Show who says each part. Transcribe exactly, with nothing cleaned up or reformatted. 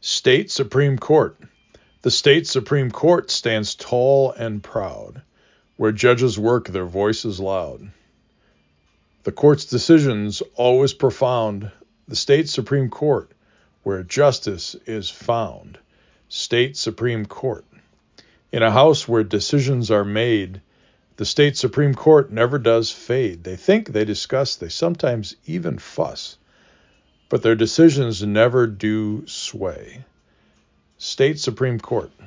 Speaker 1: State Supreme Court. The state Supreme Court stands tall and proud. Where judges work, their voice is loud. The court's decisions always profound. The state Supreme Court, where justice is found. State Supreme Court. In a house where decisions are made, the state Supreme Court never does fade. They think, they discuss, they sometimes even fuss, but their decisions never do sway. State Supreme Court.